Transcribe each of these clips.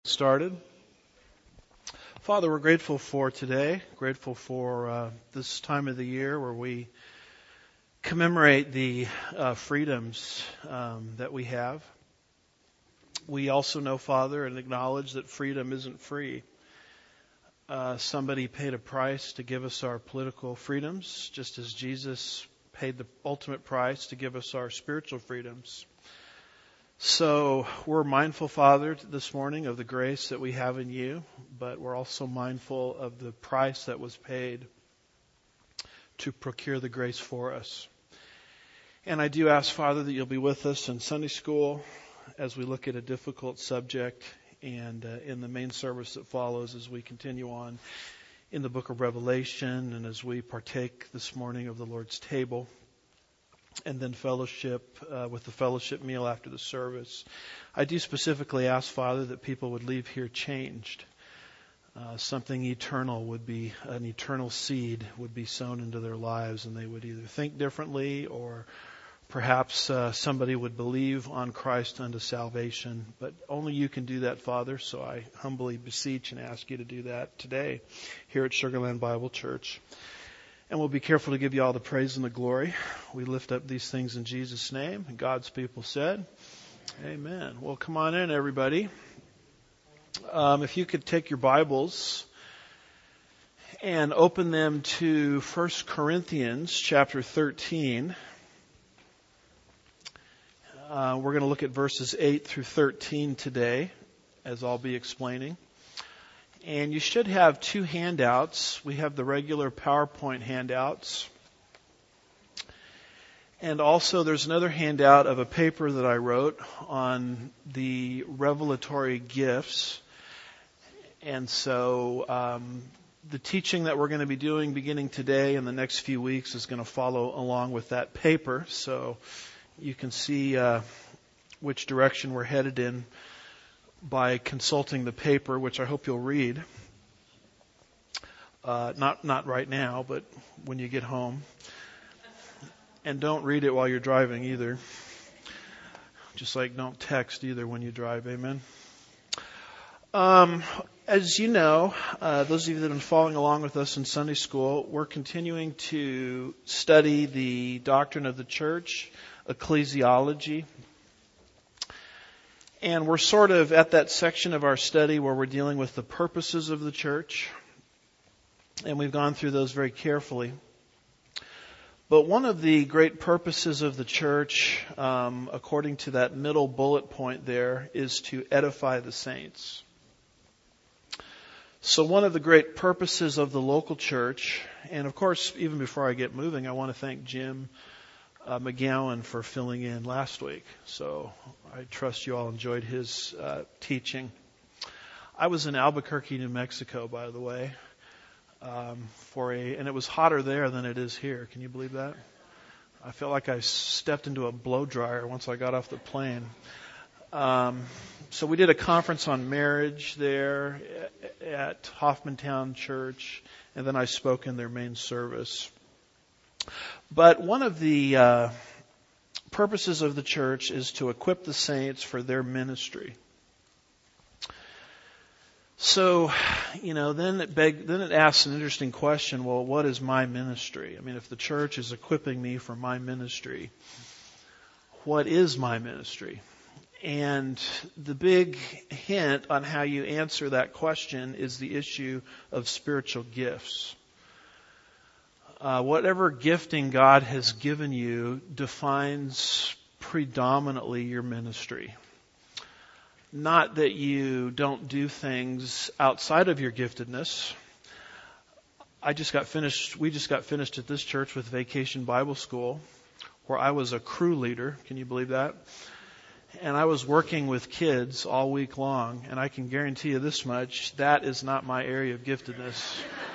Started. Father, we're grateful for today, grateful for this time of the year where we commemorate the freedoms that we have. We also know, Father, and acknowledge that freedom isn't free. Somebody paid a price to give us our political freedoms, just as Jesus paid the ultimate price to give us our spiritual freedoms. So we're mindful, Father, this morning of the grace that we have in you, but we're also mindful of the price that was paid to procure the grace for us. And I do ask, Father, that you'll be with us in Sunday school as we look at a difficult subject and in the main service that follows as we continue on in the book of Revelation and as we partake this morning of the Lord's table. And then fellowship with the fellowship meal after the service. I do specifically ask, Father, that people would leave here changed. Something eternal would be, an eternal seed would be sown into their lives, and they would either think differently or perhaps somebody would believe on Christ unto salvation. But only you can do that, Father, so I humbly beseech and ask you to do that today here at Sugar Land Bible Church. And we'll be careful to give you all the praise and the glory. We lift up these things in Jesus' name. And God's people said, amen. Well, come on in, everybody. If you could take your Bibles and open them to 1 Corinthians chapter 13. We're going to look at verses 8 through 13 today, as I'll be explaining. And you should have two handouts. We have the regular PowerPoint handouts. And also there's another handout of a paper that I wrote on the revelatory gifts. And so the teaching that we're going to be doing beginning today and the next few weeks is going to follow along with that paper. So you can see which direction we're headed in by consulting the paper, which I hope you'll read. Not right now, but when you get home. And don't read it while you're driving either. Just like don't text either when you drive. Amen. As you know, those of you that have been following along with us in Sunday school, we're continuing to study the doctrine of the church, ecclesiology. And we're sort of at that section of our study where we're dealing with the purposes of the church. And we've gone through those very carefully. But one of the great purposes of the church, according to that middle bullet point there, is to edify the saints. So one of the great purposes of the local church, and of course, even before I get moving, I want to thank Jim McGowan for filling in last week. So I trust you all enjoyed his teaching. I was in Albuquerque, New Mexico, by the way, and it was hotter there than it is here. Can you believe that? I felt like I stepped into a blow dryer once I got off the plane. So we did a conference on marriage there at Hoffmantown Church, and then I spoke in their main service. But one of the purposes of the church is to equip the saints for their ministry. So, then it asks an interesting question. Well, what is my ministry? I mean, if the church is equipping me for my ministry, what is my ministry? And the big hint on how you answer that question is the issue of spiritual gifts. Whatever gifting God has given you defines predominantly your ministry. Not that you don't do things outside of your giftedness. We just got finished at this church with Vacation Bible School, where I was a crew leader. Can you believe that? And I was working with kids all week long, and I can guarantee you this much, that is not my area of giftedness.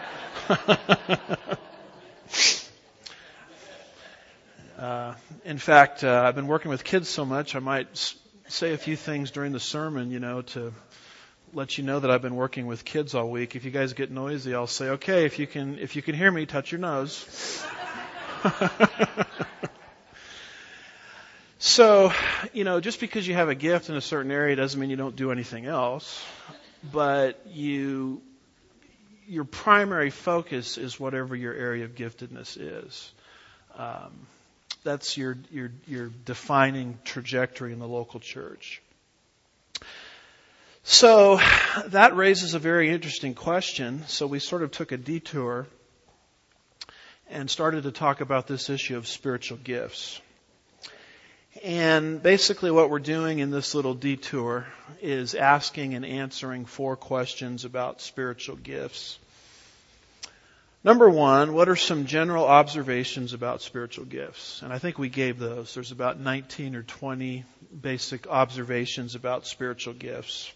In fact, I've been working with kids so much, I might say a few things during the sermon, to let you know that I've been working with kids all week. If you guys get noisy, I'll say, okay, if you can hear me, touch your nose. So, just because you have a gift in a certain area doesn't mean you don't do anything else. But your primary focus is whatever your area of giftedness is. That's your defining trajectory in the local church. So that raises a very interesting question. So we sort of took a detour and started to talk about this issue of spiritual gifts. And basically what we're doing in this little detour is asking and answering 4 questions about spiritual gifts. Number 1, what are some general observations about spiritual gifts? And I think we gave those. There's about 19 or 20 basic observations about spiritual gifts.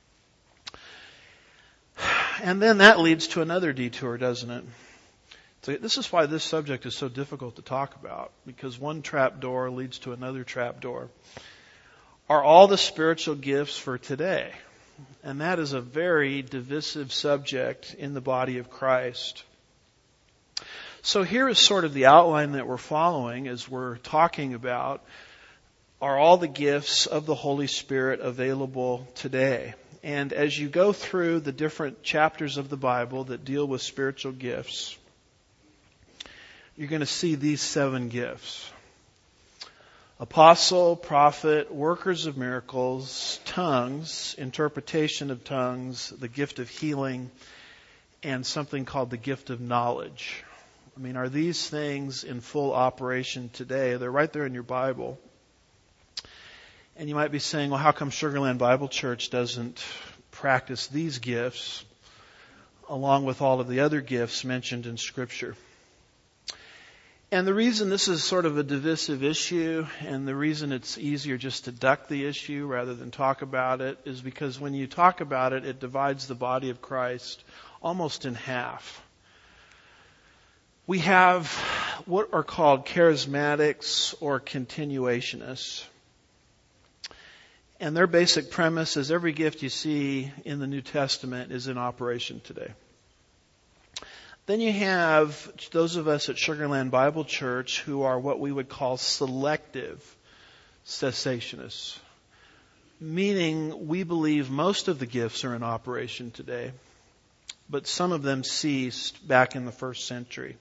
And then that leads to another detour, doesn't it? So this is why this subject is so difficult to talk about, because one trap door leads to another trap door. Are all the spiritual gifts for today? And that is a very divisive subject in the body of Christ. So here is sort of the outline that we're following as we're talking about, are all the gifts of the Holy Spirit available today? And as you go through the different chapters of the Bible that deal with spiritual gifts, you're going to see these 7 gifts: apostle, prophet, workers of miracles, tongues, interpretation of tongues, the gift of healing, and something called the gift of knowledge. I mean, are these things in full operation today? They're right there in your Bible. And you might be saying, well, how come Sugar Land Bible Church doesn't practice these gifts along with all of the other gifts mentioned in Scripture? And the reason this is sort of a divisive issue, and the reason it's easier just to duck the issue rather than talk about it, is because when you talk about it, it divides the body of Christ almost in half. We have what are called charismatics or continuationists. And their basic premise is every gift you see in the New Testament is in operation today. Then you have those of us at Sugar Land Bible Church who are what we would call selective cessationists, meaning we believe most of the gifts are in operation today, but some of them ceased back in the first century.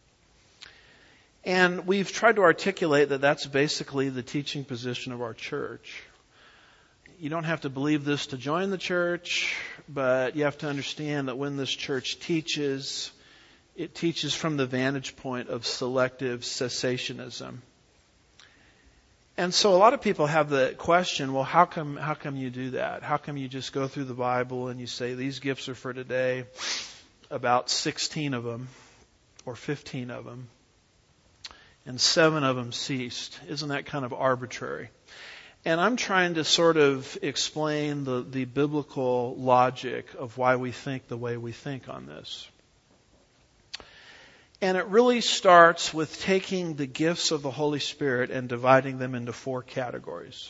And we've tried to articulate that that's basically the teaching position of our church. You don't have to believe this to join the church, but you have to understand that when this church teaches, it teaches from the vantage point of selective cessationism. And so a lot of people have the question, well, how come you do that? How come you just go through the Bible and you say these gifts are for today, about 16 of them or 15 of them, and 7 of them ceased? Isn't that kind of arbitrary? And I'm trying to sort of explain the biblical logic of why we think the way we think on this. And it really starts with taking the gifts of the Holy Spirit and dividing them into 4 categories.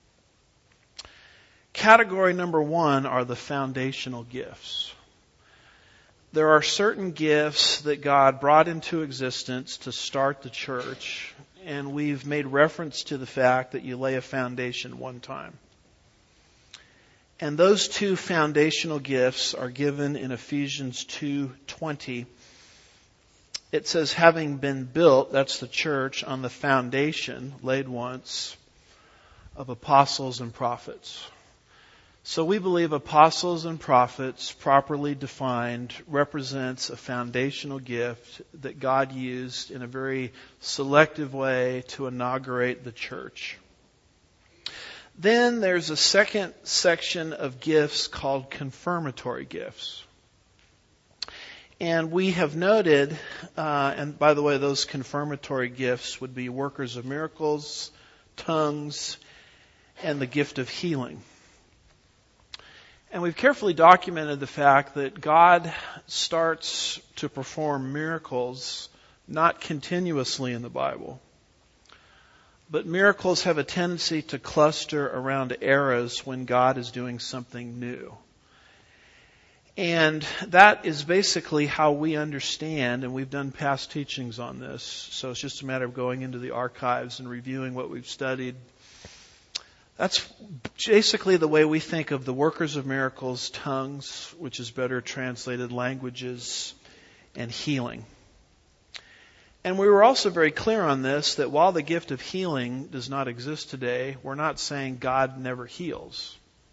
Category number 1 are the foundational gifts. There are certain gifts that God brought into existence to start the church, and we've made reference to the fact that you lay a foundation one time. And those 2 foundational gifts are given in Ephesians 2:20. It says, having been built, that's the church, on the foundation laid once of apostles and prophets. So we believe apostles and prophets, properly defined, represents a foundational gift that God used in a very selective way to inaugurate the church. Then there's a second section of gifts called confirmatory gifts. And we have noted, and by the way, those confirmatory gifts would be workers of miracles, tongues, and the gift of healing. And we've carefully documented the fact that God starts to perform miracles not continuously in the Bible. But miracles have a tendency to cluster around eras when God is doing something new. And that is basically how we understand, and we've done past teachings on this, so it's just a matter of going into the archives and reviewing what we've studied That's basically the way we think of the workers of miracles, tongues, which is better translated languages, and healing. And we were also very clear on this, that while the gift of healing does not exist today, we're not saying God never heals.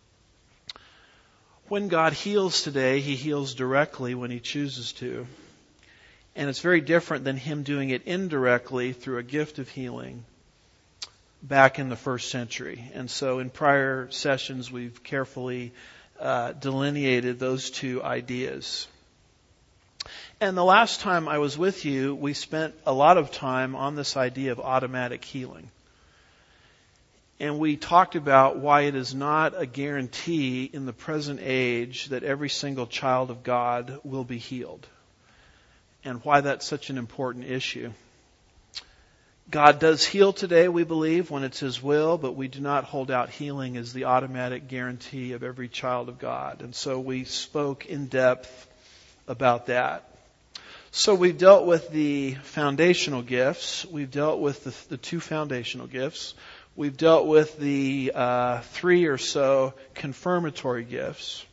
When God heals today, He heals directly when He chooses to. And it's very different than Him doing it indirectly through a gift of healing back in the first century. And so in prior sessions, we've carefully delineated those two ideas. And the last time I was with you, we spent a lot of time on this idea of automatic healing. And we talked about why it is not a guarantee in the present age that every single child of God will be healed. And why that's such an important issue. God does heal today, we believe, when it's His will, but we do not hold out healing as the automatic guarantee of every child of God. And so we spoke in depth about that. So we've dealt with the foundational gifts. We've dealt with the two foundational gifts. We've dealt with the 3 or so confirmatory gifts.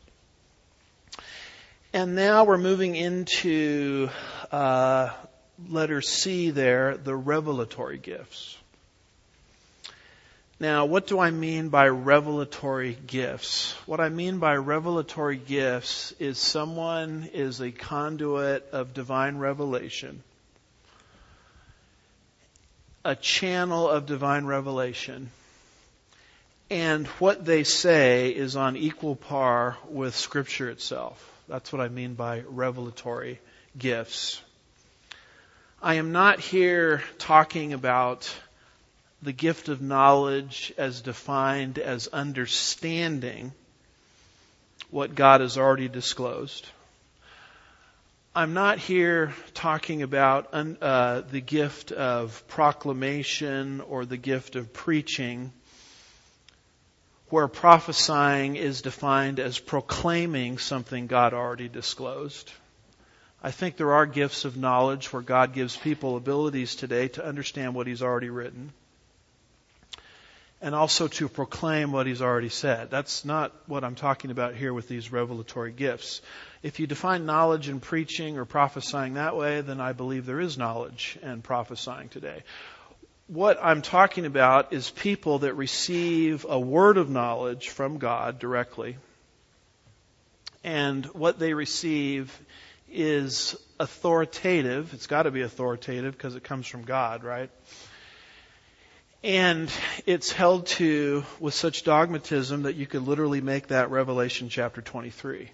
And now we're moving into letter C there, the revelatory gifts. Now, what do I mean by revelatory gifts? What I mean by revelatory gifts is someone is a conduit of divine revelation, a channel of divine revelation, and what they say is on equal par with Scripture itself. That's what I mean by revelatory gifts. I am not here talking about the gift of knowledge as defined as understanding what God has already disclosed. I'm not here talking about the gift of proclamation or the gift of preaching, where prophesying is defined as proclaiming something God already disclosed. I think there are gifts of knowledge where God gives people abilities today to understand what He's already written, and also to proclaim what He's already said. That's not what I'm talking about here with these revelatory gifts. If you define knowledge and preaching or prophesying that way, then I believe there is knowledge and prophesying today. What I'm talking about is people that receive a word of knowledge from God directly, and what they receive is authoritative. It's got to be authoritative because it comes from God, right? And it's held to with such dogmatism that you could literally make that Revelation chapter 23.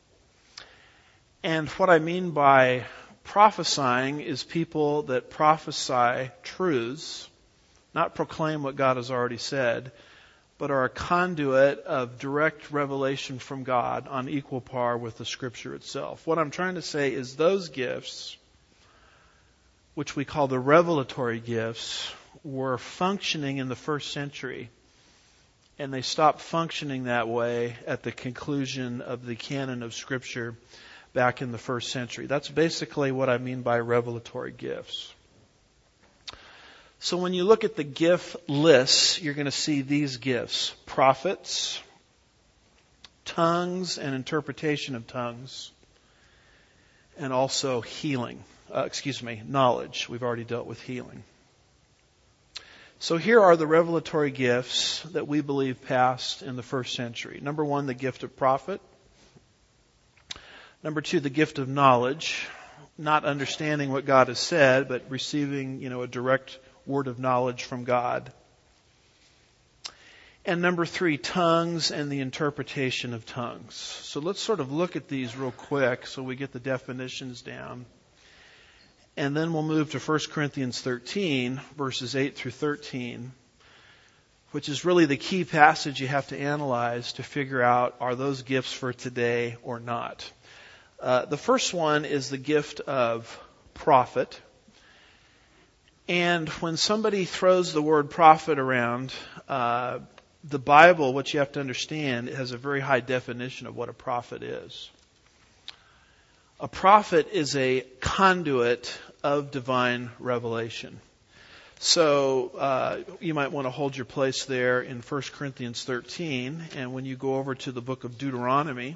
And what I mean by prophesying is people that prophesy truths, not proclaim what God has already said, but are a conduit of direct revelation from God on equal par with the Scripture itself. What I'm trying to say is those gifts, which we call the revelatory gifts, were functioning in the first century, and they stopped functioning that way at the conclusion of the canon of Scripture back in the first century. That's basically what I mean by revelatory gifts. So when you look at the gift lists, you're going to see these gifts: prophets, tongues and interpretation of tongues, and also healing. Knowledge. We've already dealt with healing. So here are the revelatory gifts that we believe passed in the first century. Number 1, the gift of prophet. Number 2, the gift of knowledge. Not understanding what God has said, but receiving, a direct word of knowledge from God. And number 3, tongues and the interpretation of tongues. So let's sort of look at these real quick so we get the definitions down. And then we'll move to 1 Corinthians 13, verses 8 through 13, which is really the key passage you have to analyze to figure out, are those gifts for today or not? The first one is the gift of prophet. And when somebody throws the word prophet around, the Bible, what you have to understand, has a very high definition of what a prophet is. A prophet is a conduit of divine revelation. So you might want to hold your place there in 1 Corinthians 13. And when you go over to the book of Deuteronomy,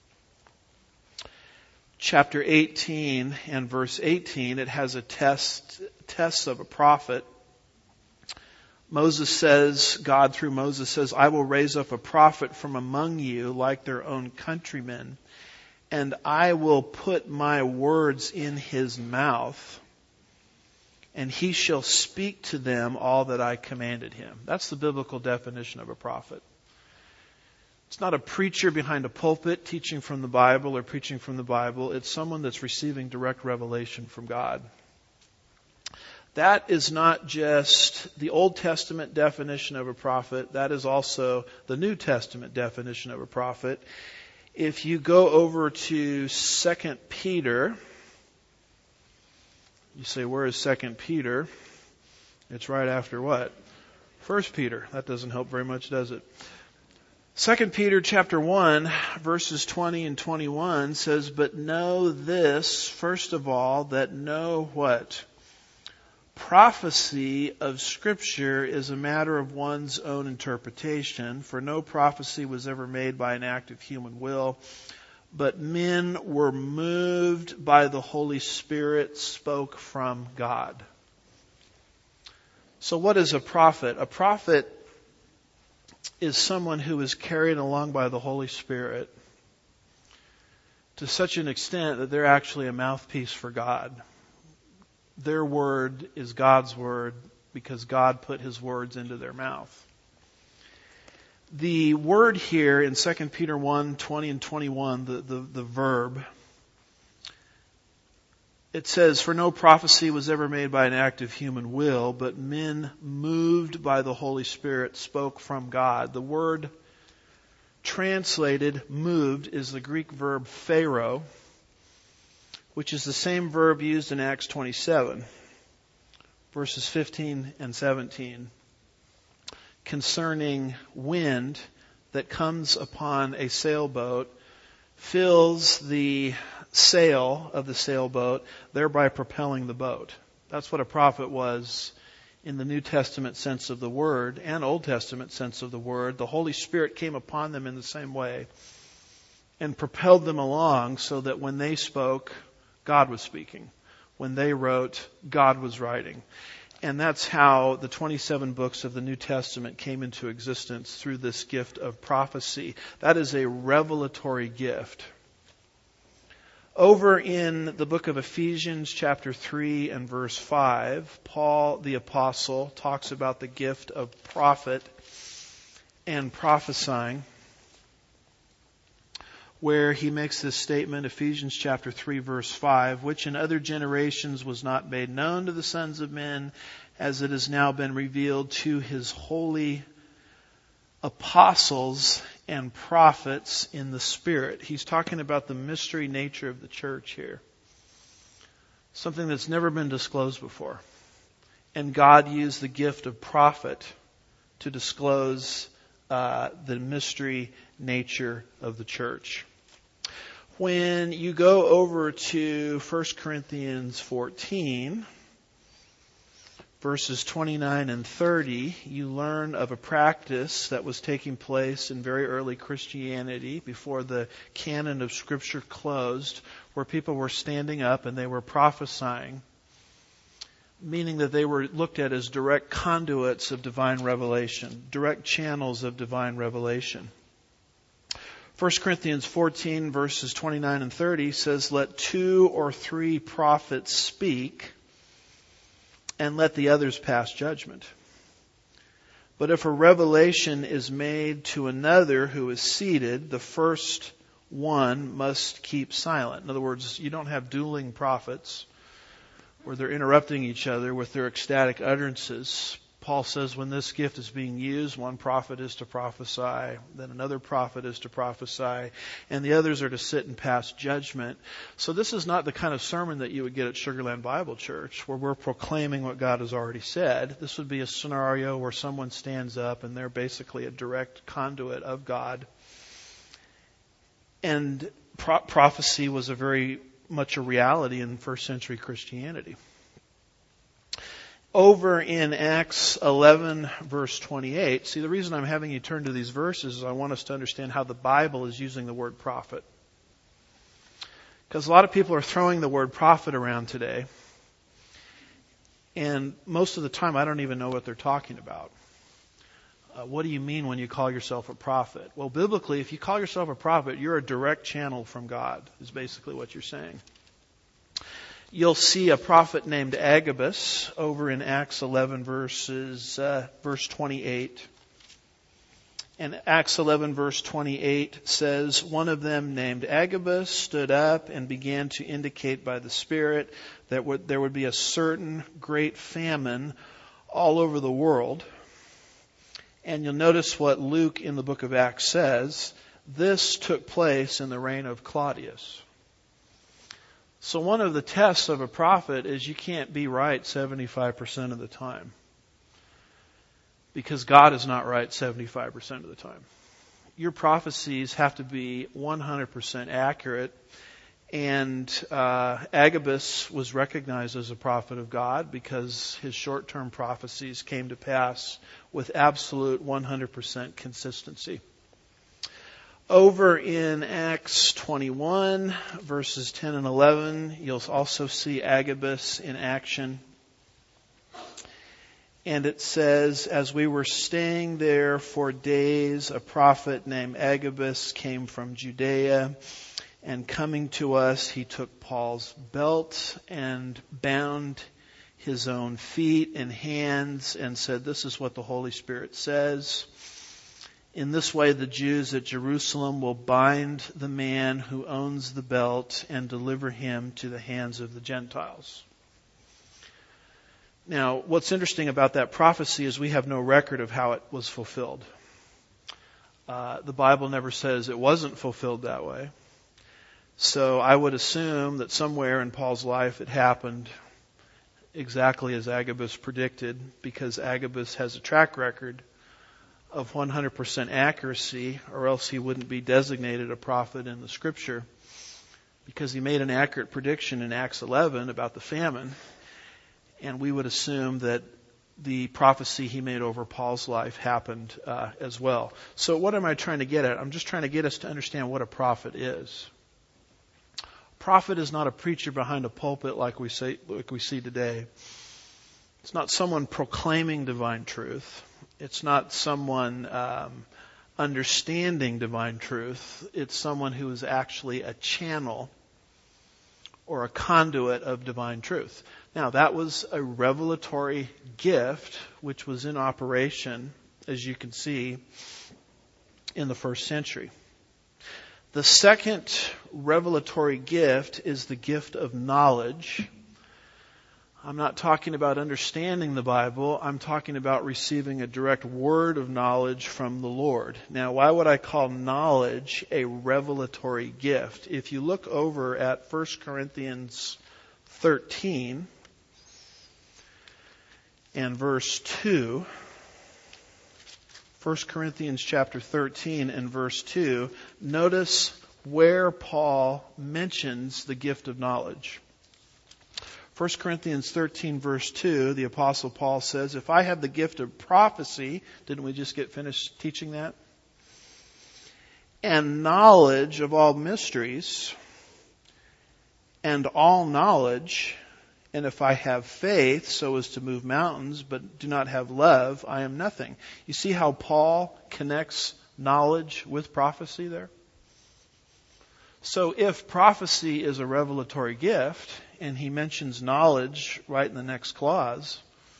chapter 18 and verse 18, it has a test of a prophet. Moses says, God through Moses says, I will raise up a prophet from among you like their own countrymen, and I will put my words in his mouth, and he shall speak to them all that I commanded him. That's the biblical definition of a prophet. It's not a preacher behind a pulpit teaching from the Bible or preaching from the Bible. It's someone that's receiving direct revelation from God. That is not just the Old Testament definition of a prophet. That is also the New Testament definition of a prophet. If you go over to 2 Peter, you say, where is 2 Peter? It's right after what? 1 Peter. That doesn't help very much, does it? 2 Peter chapter 1, verses 20 and 21 says, but know this, first of all, that no what? Prophecy of Scripture is a matter of one's own interpretation, for no prophecy was ever made by an act of human will, but men were moved by the Holy Spirit, spoke from God. So what is a prophet? A prophet is someone who is carried along by the Holy Spirit to such an extent that they're actually a mouthpiece for God. Their word is God's word because God put his words into their mouth. The word here in 2 Peter 1, 20 and 21, the verb, it says, for no prophecy was ever made by an act of human will, but men moved by the Holy Spirit spoke from God. The word translated moved is the Greek verb pharaoh, which is the same verb used in Acts 27, verses 15 and 17, concerning wind that comes upon a sailboat, fills the sail of the sailboat, thereby propelling the boat. That's what a prophet was in the New Testament sense of the word and Old Testament sense of the word. The Holy Spirit came upon them in the same way and propelled them along so that when they spoke, God was speaking. When they wrote, God was writing. And that's how the 27 books of the New Testament came into existence, through this gift of prophecy. That is a revelatory gift. Over in the book of Ephesians chapter 3 and verse 5, Paul the apostle talks about the gift of prophet and prophesying, where he makes this statement, Ephesians chapter 3 verse 5, which in other generations was not made known to the sons of men, as it has now been revealed to his holy apostles and prophets in the Spirit. He's talking about the mystery nature of the church here. Something that's never been disclosed before. And God used the gift of prophet to disclose the mystery nature of the church. When you go over to 1 Corinthians 14, verses 29 and 30, you learn of a practice that was taking place in very early Christianity before the canon of Scripture closed, where people were standing up and they were prophesying, meaning that they were looked at as direct conduits of divine revelation, direct channels of divine revelation. 1 Corinthians 14 verses 29 and 30 says, let 2 or 3 prophets speak, and let the others pass judgment. But if a revelation is made to another who is seated, the first one must keep silent. In other words, you don't have dueling prophets where they're interrupting each other with their ecstatic utterances. Paul says when this gift is being used, one prophet is to prophesy, then another prophet is to prophesy, and the others are to sit and pass judgment. So this is not the kind of sermon that you would get at Sugarland Bible Church, where we're proclaiming what God has already said. This would be a scenario where someone stands up and they're basically a direct conduit of God. And prophecy was very much a reality in first century Christianity. Over in Acts 11, verse 28, see, the reason I'm having you turn to these verses is I want us to understand how the Bible is using the word prophet. Because a lot of people are throwing the word prophet around today, and most of the time I don't even know what they're talking about. What do you mean when you call yourself a prophet? Well, biblically, if you call yourself a prophet, you're a direct channel from God, is basically what you're saying. You'll see a prophet named Agabus over in Acts 11 verse 28. And Acts 11 verse 28 says, one of them named Agabus stood up and began to indicate by the Spirit that there would be a certain great famine all over the world. And you'll notice what Luke in the book of Acts says. This took place in the reign of Claudius. So one of the tests of a prophet is you can't be right 75% of the time. Because God is not right 75% of the time. Your prophecies have to be 100% accurate. And Agabus was recognized as a prophet of God because his short-term prophecies came to pass with absolute 100% consistency. Over in Acts 21, verses 10 and 11, you'll also see Agabus in action. And it says, as we were staying there for days, a prophet named Agabus came from Judea. And coming to us, he took Paul's belt and bound his own feet and hands and said, this is what the Holy Spirit says. In this way, the Jews at Jerusalem will bind the man who owns the belt and deliver him to the hands of the Gentiles. Now, what's interesting about that prophecy is we have no record of how it was fulfilled. The Bible never says it wasn't fulfilled that way. So I would assume that somewhere in Paul's life it happened exactly as Agabus predicted, because Agabus has a track record of 100% accuracy, or else he wouldn't be designated a prophet in the Scripture, because he made an accurate prediction in Acts 11 about the famine, and we would assume that the prophecy he made over Paul's life happened as well. So what am I trying to get at? I'm just trying to get us to understand what a prophet is. A prophet is not a preacher behind a pulpit like we see today. It's not someone proclaiming divine truth. It's not someone understanding divine truth. It's someone who is actually a channel or a conduit of divine truth. Now, that was a revelatory gift which was in operation, as you can see, in the first century. The second revelatory gift is the gift of knowledge. I'm not talking about understanding the Bible. I'm talking about receiving a direct word of knowledge from the Lord. Now, why would I call knowledge a revelatory gift? If you look over at 1 Corinthians 13 and verse 2, 1 Corinthians chapter 13 and verse 2, notice where Paul mentions the gift of knowledge. 1 Corinthians 13 verse 2, the Apostle Paul says, if I have the gift of prophecy, didn't we just get finished teaching that? And knowledge of all mysteries and all knowledge, and if I have faith so as to move mountains but do not have love, I am nothing. You see how Paul connects knowledge with prophecy there? So if prophecy is a revelatory gift, and he mentions knowledge right in the next clause,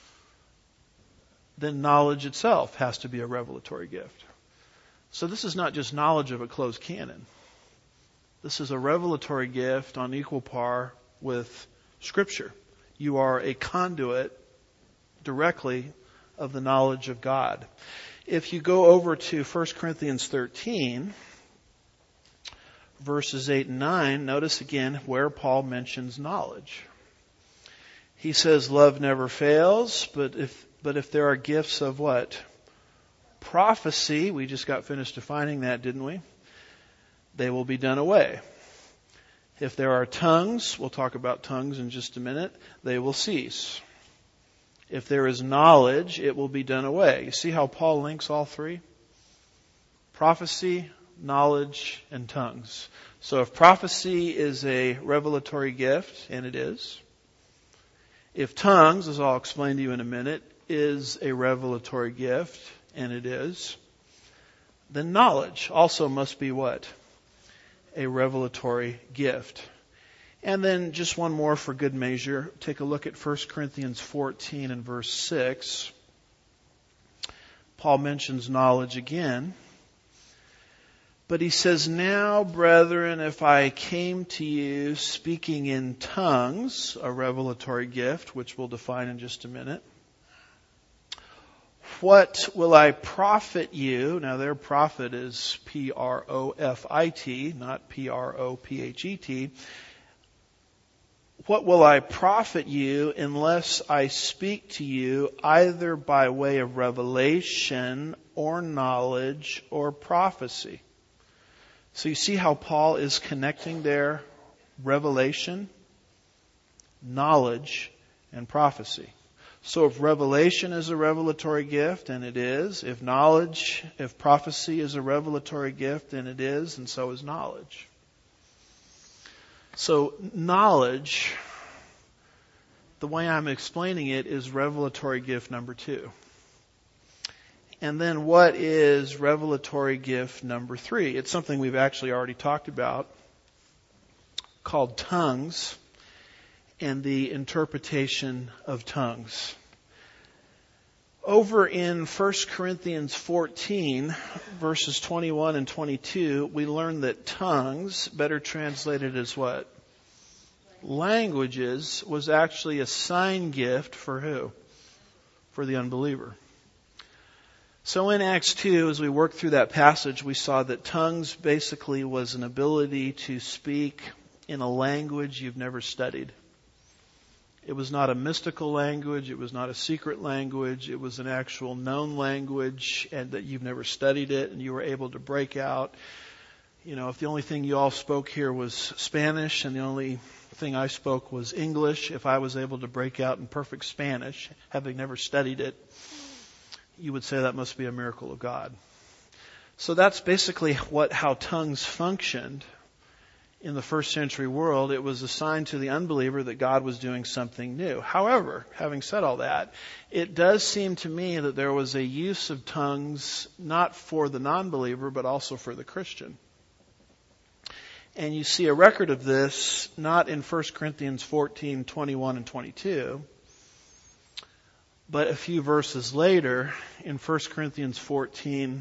then knowledge itself has to be a revelatory gift. So this is not just knowledge of a closed canon. This is a revelatory gift on equal par with Scripture. You are a conduit directly of the knowledge of God. If you go over to 1 Corinthians 13, verses 8 and 9, notice again where Paul mentions knowledge. He says, love never fails, but if there are gifts of what? Prophecy, we just got finished defining that, didn't we? They will be done away. If there are tongues, we'll talk about tongues in just a minute, they will cease. If there is knowledge, it will be done away. You see how Paul links all three? Prophecy, knowledge, and tongues. So if prophecy is a revelatory gift, and it is. If tongues, as I'll explain to you in a minute, is a revelatory gift, and it is, then knowledge also must be what? A revelatory gift. And then just one more for good measure. Take a look at 1 Corinthians 14 and verse 6. Paul mentions knowledge again. But he says, "Now, brethren, if I came to you speaking in tongues," a revelatory gift, which we'll define in just a minute, "what will I profit you?" Now, their profit is P-R-O-F-I-T, not P-R-O-P-H-E-T. "What will I profit you unless I speak to you either by way of revelation or knowledge or prophecy?" So you see how Paul is connecting there revelation, knowledge, and prophecy. So if revelation is a revelatory gift, and it is, if prophecy is a revelatory gift, and it is, and so is knowledge. So knowledge, the way I'm explaining it, is revelatory gift number 2. And then what is revelatory gift number 3? It's something we've actually already talked about, called tongues and the interpretation of tongues. Over in 1 Corinthians 14, verses 21 and 22, we learn that tongues, better translated as what? Languages, was actually a sign gift for who? For the unbeliever. So in Acts 2, as we worked through that passage, we saw that tongues basically was an ability to speak in a language you've never studied. It was not a mystical language. It was not a secret language. It was an actual known language, and that you've never studied it, and you were able to break out. You know, if the only thing you all spoke here was Spanish and the only thing I spoke was English, if I was able to break out in perfect Spanish, having never studied it, you would say that must be a miracle of God. So that's basically how tongues functioned in the first century world. It was a sign to the unbeliever that God was doing something new. However, having said all that, it does seem to me that there was a use of tongues not for the non-believer, but also for the Christian. And you see a record of this not in 1 Corinthians 14, 21 and 22, but a few verses later in 1 Corinthians 14,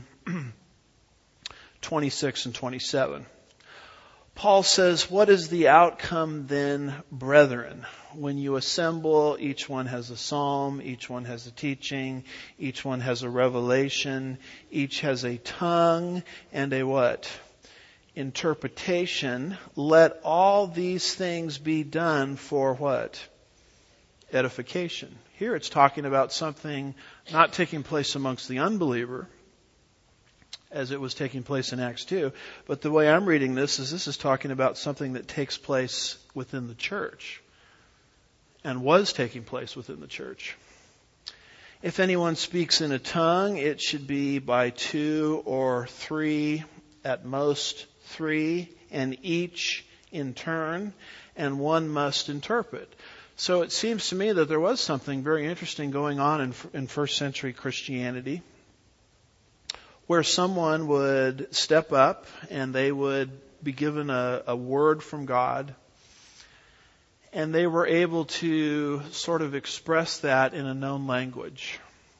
26 and 27. Paul says, "What is the outcome then, brethren? When you assemble, each one has a psalm, each one has a teaching, each one has a revelation, each has a tongue and a" what? "Interpretation. Let all these things be done for" what? "Edification." Here it's talking about something not taking place amongst the unbeliever, as it was taking place in Acts 2. But the way I'm reading this is talking about something that takes place within the church and was taking place within the church. "If anyone speaks in a tongue, it should be by 2 or 3, at most 3, and each in turn, and one must interpret." So it seems to me that there was something very interesting going on in first century Christianity, where someone would step up and they would be given a word from God, and they were able to sort of express that in a known language.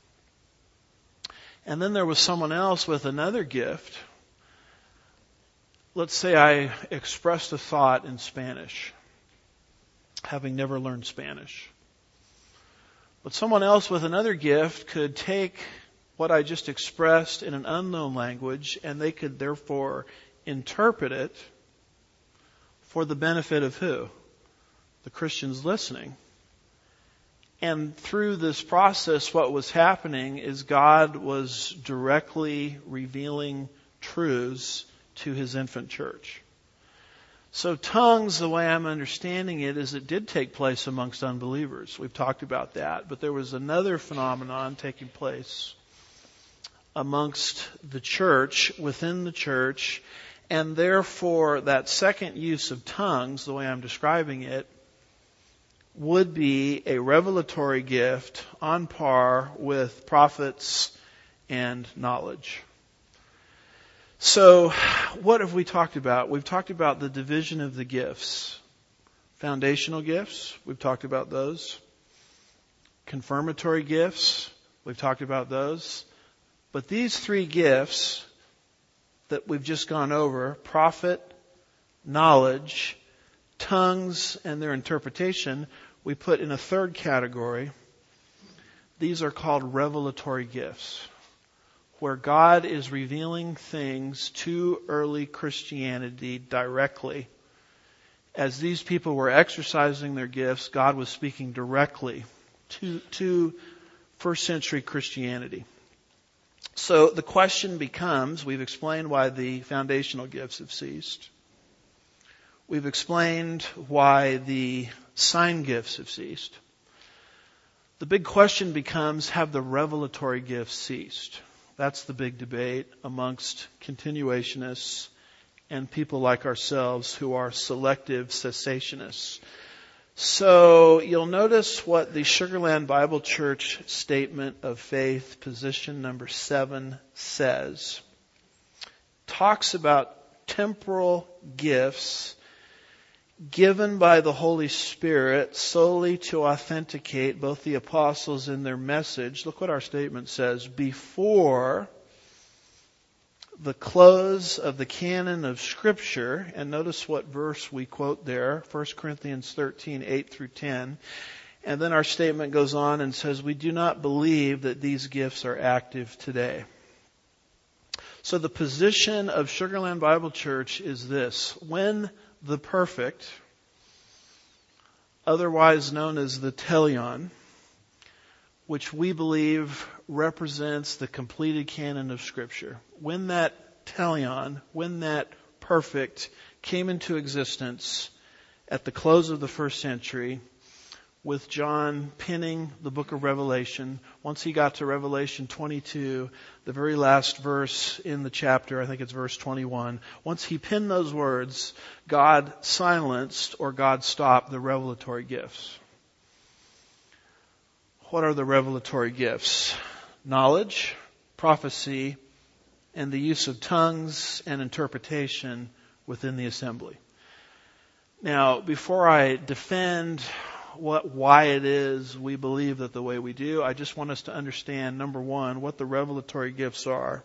And then there was someone else with another gift. Let's say I expressed a thought in Spanish, having never learned Spanish. But someone else with another gift could take what I just expressed in an unknown language, and they could therefore interpret it for the benefit of who? The Christians listening. And through this process, what was happening is God was directly revealing truths to His infant church. So tongues, the way I'm understanding it, is it did take place amongst unbelievers. We've talked about that. But there was another phenomenon taking place amongst the church, within the church, and therefore that second use of tongues, the way I'm describing it, would be a revelatory gift on par with prophets and knowledge. So, what have we talked about? We've talked about the division of the gifts. Foundational gifts, we've talked about those. Confirmatory gifts, we've talked about those. But these three gifts that we've just gone over, prophet, knowledge, tongues, and their interpretation, we put in a third category. These are called revelatory gifts, where God is revealing things to early Christianity directly. As these people were exercising their gifts, God was speaking directly to first century Christianity. So the question becomes, we've explained why the foundational gifts have ceased. We've explained why the sign gifts have ceased. The big question becomes, have the revelatory gifts ceased? That's the big debate amongst continuationists and people like ourselves who are selective cessationists. So you'll notice what the Sugar Land Bible Church Statement of Faith, position number 7, says. Talks about temporal gifts given by the Holy Spirit solely to authenticate both the apostles in their message. Look what our statement says. Before the close of the canon of Scripture, and notice what verse we quote there, 1 Corinthians 13, 8 through 10. And then our statement goes on and says, we do not believe that these gifts are active today. So the position of Sugar Land Bible Church is this. When the perfect, otherwise known as the Telion, which we believe represents the completed canon of Scripture. When that Telion, when that perfect came into existence at the close of the first century, with John penning the book of Revelation, once he got to Revelation 22, the very last verse in the chapter, I think it's verse 21, once he penned those words, God silenced or God stopped the revelatory gifts. What are the revelatory gifts? Knowledge, prophecy, and the use of tongues and interpretation within the assembly. Now, before I defend why it is we believe that the way we do, I just want us to understand, number one, what the revelatory gifts are.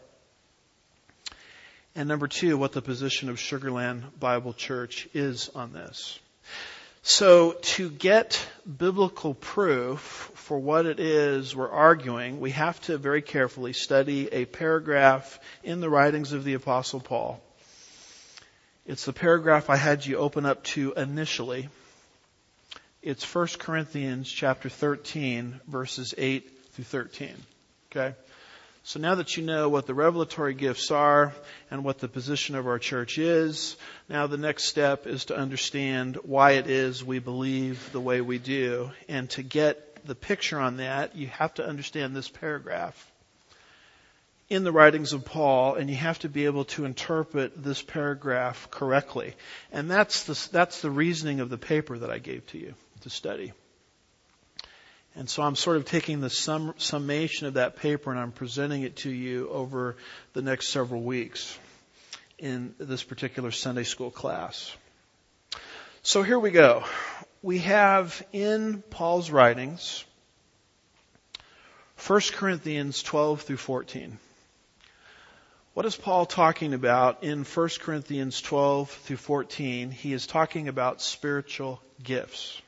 And number two, what the position of Sugar Land Bible Church is on this. So to get biblical proof for what it is we're arguing, we have to very carefully study a paragraph in the writings of the Apostle Paul. It's the paragraph I had you open up to initially. It's 1 Corinthians chapter 13, verses 8 through 13. Okay? So now that you know what the revelatory gifts are and what the position of our church is, now the next step is to understand why it is we believe the way we do. And to get the picture on that, you have to understand this paragraph in the writings of Paul, and you have to be able to interpret this paragraph correctly. And that's the reasoning of the paper that I gave to you to study. And so I'm sort of taking the summation of that paper and I'm presenting it to you over the next several weeks in this particular Sunday school class. So here we go. We have in Paul's writings 1 Corinthians 12 through 14. What is Paul talking about in 1 Corinthians 12 through 14? He is talking about spiritual gifts.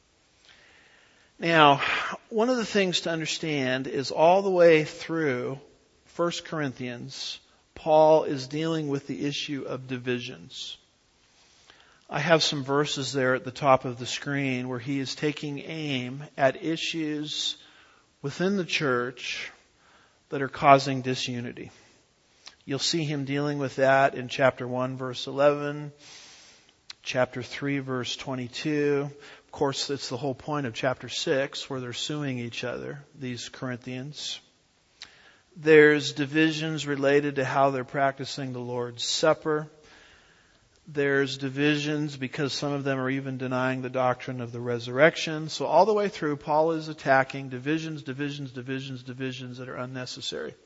Now, one of the things to understand is all the way through 1 Corinthians, Paul is dealing with the issue of divisions. I have some verses there at the top of the screen where he is taking aim at issues within the church that are causing disunity. You'll see him dealing with that in chapter 1, verse 11. Chapter 3, verse 22. Of course, it's the whole point of chapter 6, where they're suing each other, these Corinthians. There's divisions related to how they're practicing the Lord's Supper. There's divisions because some of them are even denying the doctrine of the resurrection. So all the way through, Paul is attacking divisions that are unnecessary.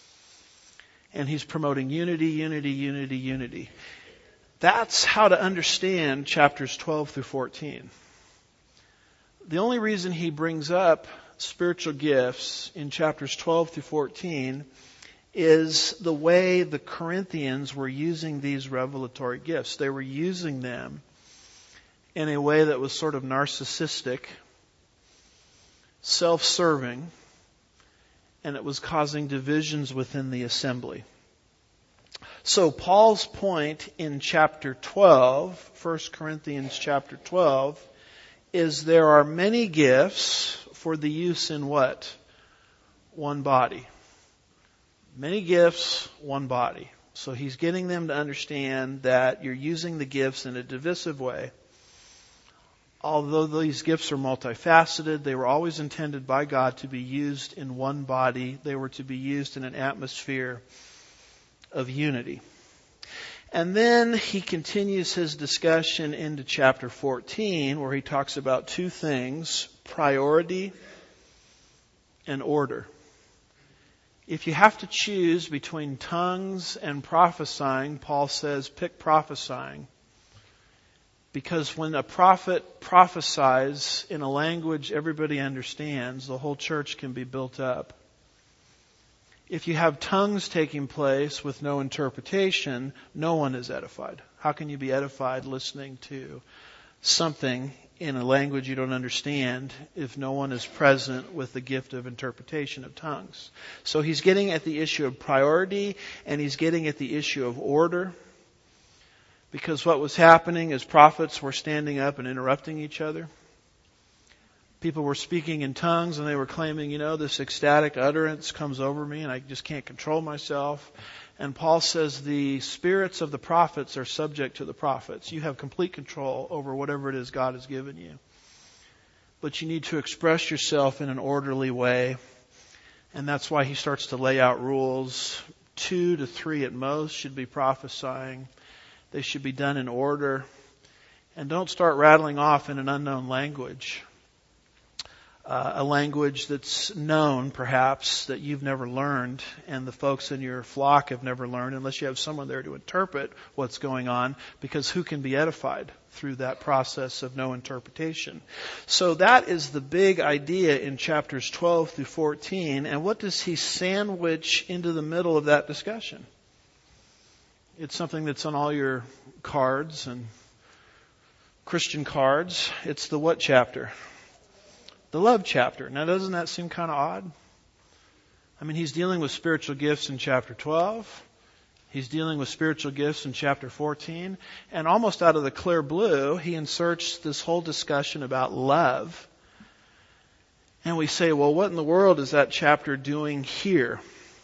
And he's promoting unity. That's how to understand chapters 12 through 14. The only reason he brings up spiritual gifts in chapters 12 through 14 is the way the Corinthians were using these revelatory gifts. They were using them in a way that was sort of narcissistic, self-serving, and it was causing divisions within the assembly. So Paul's point in chapter 12, 1 Corinthians chapter 12, is there are many gifts for the use in what? One body. Many gifts, one body. So he's getting them to understand that you're using the gifts in a divisive way. Although these gifts are multifaceted, they were always intended by God to be used in one body. They were to be used in an atmosphere of unity. And then he continues his discussion into chapter 14, where he talks about two things: priority and order. If you have to choose between tongues and prophesying, Paul says, pick prophesying. Because when a prophet prophesies in a language everybody understands, the whole church can be built up. If you have tongues taking place with no interpretation, no one is edified. How can you be edified listening to something in a language you don't understand if no one is present with the gift of interpretation of tongues? So he's getting at the issue of priority, and he's getting at the issue of order. Because what was happening is prophets were standing up and interrupting each other. People were speaking in tongues and they were claiming, this ecstatic utterance comes over me and I just can't control myself. And Paul says the spirits of the prophets are subject to the prophets. You have complete control over whatever it is God has given you. But you need to express yourself in an orderly way. And that's why he starts to lay out rules. 2 to 3 at most should be prophesying. They should be done in order. And don't start rattling off in an unknown language. A language that's known, perhaps, that you've never learned and the folks in your flock have never learned, unless you have someone there to interpret what's going on, because who can be edified through that process of no interpretation? So that is the big idea in chapters 12 through 14. And what does he sandwich into the middle of that discussion? It's something that's on all your cards and Christian cards. It's the what chapter? The love chapter. Now, doesn't that seem kind of odd? I mean, he's dealing with spiritual gifts in chapter 12. He's dealing with spiritual gifts in chapter 14. And almost out of the clear blue, he inserts this whole discussion about love. And we say, well, what in the world is that chapter doing here?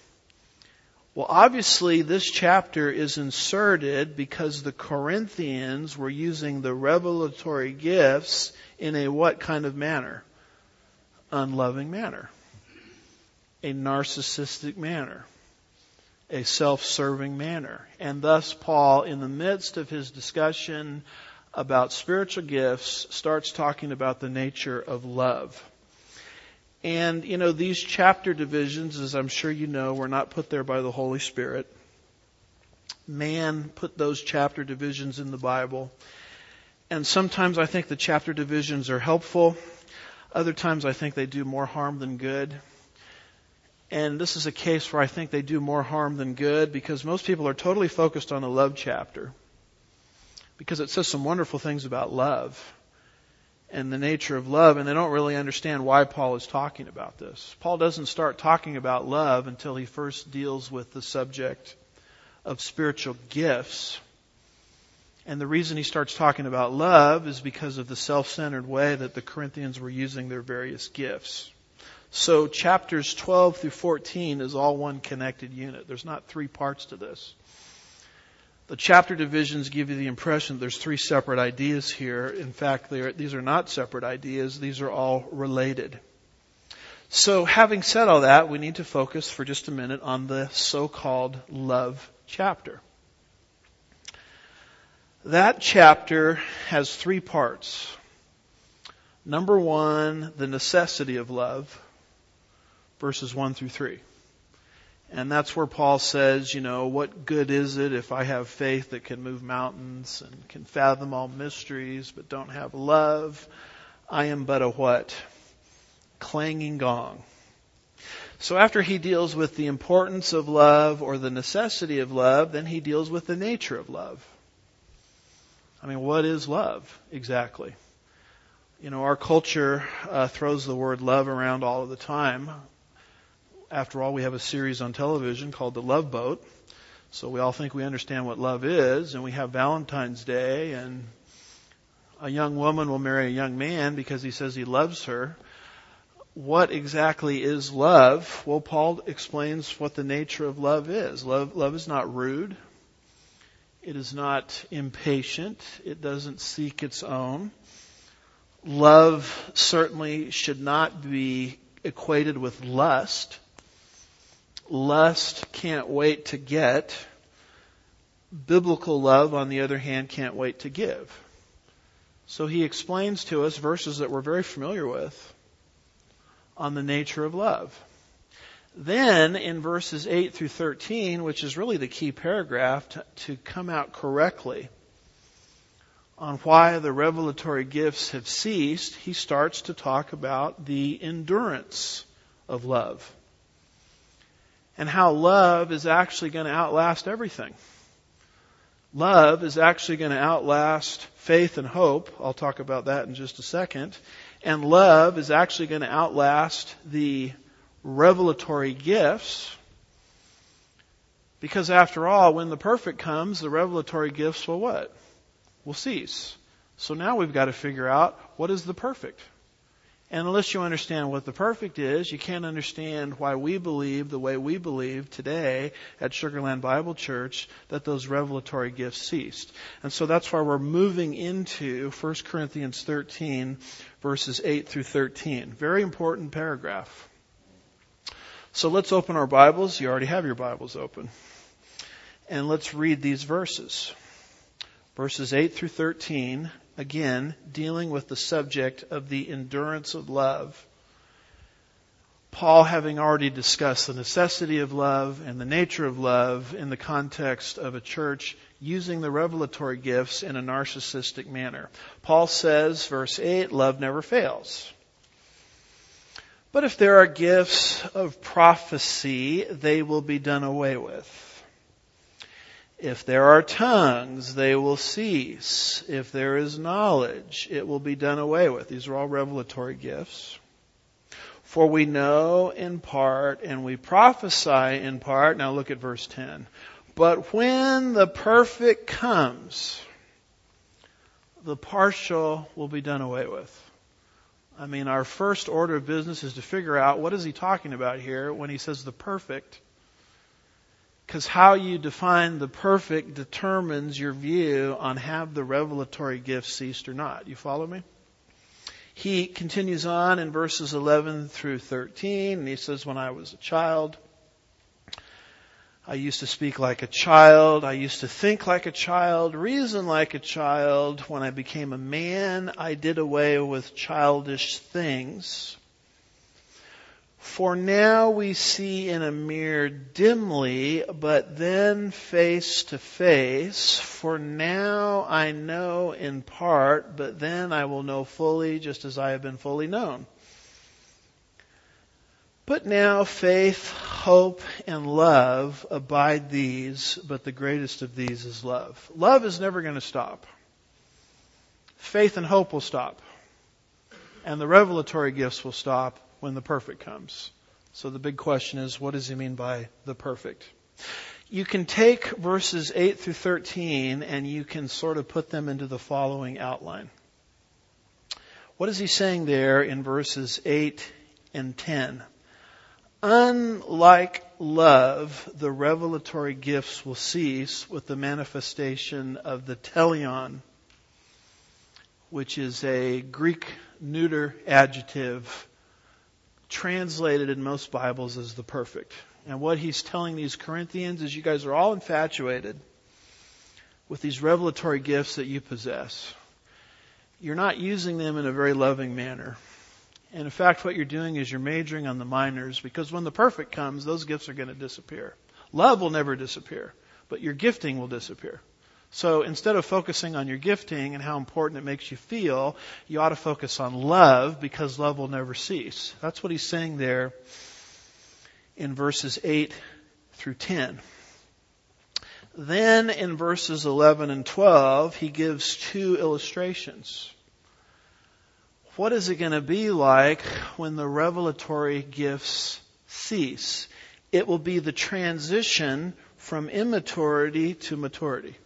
Well, obviously, this chapter is inserted because the Corinthians were using the revelatory gifts in a what kind of manner? Unloving manner. A narcissistic manner. A self-serving manner. And thus, Paul, in the midst of his discussion about spiritual gifts, starts talking about the nature of love. And, these chapter divisions, as I'm sure you know, were not put there by the Holy Spirit. Man put those chapter divisions in the Bible. And sometimes I think the chapter divisions are helpful. Other times I think they do more harm than good. And this is a case where I think they do more harm than good, because most people are totally focused on the love chapter. Because it says some wonderful things about love and the nature of love, and they don't really understand why Paul is talking about this. Paul doesn't start talking about love until he first deals with the subject of spiritual gifts. And the reason he starts talking about love is because of the self-centered way that the Corinthians were using their various gifts. So chapters 12 through 14 is all one connected unit. There's not 3 parts to this. The chapter divisions give you the impression that there's three separate ideas here. In fact, these are not separate ideas. These are all related. So having said all that, we need to focus for just a minute on the so-called love chapter. That chapter has three parts. Number 1, the necessity of love, verses 1 through 3. And that's where Paul says, what good is it if I have faith that can move mountains and can fathom all mysteries but don't have love? I am but a what? Clanging gong. So after he deals with the importance of love or the necessity of love, then he deals with the nature of love. What is love exactly? Our culture throws the word love around all of the time. After all, we have a series on television called The Love Boat. So we all think we understand what love is, and we have Valentine's Day, and a young woman will marry a young man because he says he loves her. What exactly is love? Well, Paul explains what the nature of love is. Love is not rude. It is not impatient. It doesn't seek its own. Love certainly should not be equated with lust. Lust can't wait to get. Biblical love, on the other hand, can't wait to give. So he explains to us verses that we're very familiar with on the nature of love. Then in verses 8 through 13, which is really the key paragraph to come out correctly on why the revelatory gifts have ceased, he starts to talk about the endurance of love and how love is actually going to outlast everything. Love is actually going to outlast faith and hope. I'll talk about that in just a second. And love is actually going to outlast the revelatory gifts, because after all, when the perfect comes, the revelatory gifts will what? Will cease. So now we've got to figure out what is the perfect. And unless you understand what the perfect is, you can't understand why we believe the way we believe today at Sugarland Bible Church that those revelatory gifts ceased. And so that's why we're moving into 1 Corinthians 13, verses 8 through 13. Very important paragraph. So let's open our Bibles. You already have your Bibles open. And let's read these verses. Verses 8 through 13, again, dealing with the subject of the endurance of love. Paul, having already discussed the necessity of love and the nature of love in the context of a church using the revelatory gifts in a narcissistic manner. Paul says, verse 8, love never fails. But if there are gifts of prophecy, they will be done away with. If there are tongues, they will cease. If there is knowledge, it will be done away with. These are all revelatory gifts. For we know in part and we prophesy in part. Now look at verse 10. But when the perfect comes, the partial will be done away with. Our first order of business is to figure out what is he talking about here when he says the perfect. Because how you define the perfect determines your view on have the revelatory gifts ceased or not. You follow me? He continues on in verses 11 through 13, and he says, when I was a child, I used to speak like a child. I used to think like a child, reason like a child. When I became a man, I did away with childish things. For now we see in a mirror dimly, but then face to face. For now I know in part, but then I will know fully, just as I have been fully known. But now faith, hope, and love abide these, but the greatest of these is love. Love is never going to stop. Faith and hope will stop. And the revelatory gifts will stop when the perfect comes. So the big question is, what does he mean by the perfect? You can take verses 8 through 13 and you can sort of put them into the following outline. What is he saying there in verses 8 and 10? Unlike love, the revelatory gifts will cease with the manifestation of the teleon, which is a Greek neuter adjective translated in most Bibles as the perfect. And what he's telling these Corinthians is you guys are all infatuated with these revelatory gifts that you possess. You're not using them in a very loving manner. And in fact, what you're doing is you're majoring on the minors, because when the perfect comes, those gifts are going to disappear. Love will never disappear, but your gifting will disappear. So instead of focusing on your gifting and how important it makes you feel, you ought to focus on love, because love will never cease. That's what he's saying there in verses 8 through 10. Then in verses 11 and 12, he gives two illustrations. What is it going to be like when the revelatory gifts cease? It will be the transition from immaturity to maturity.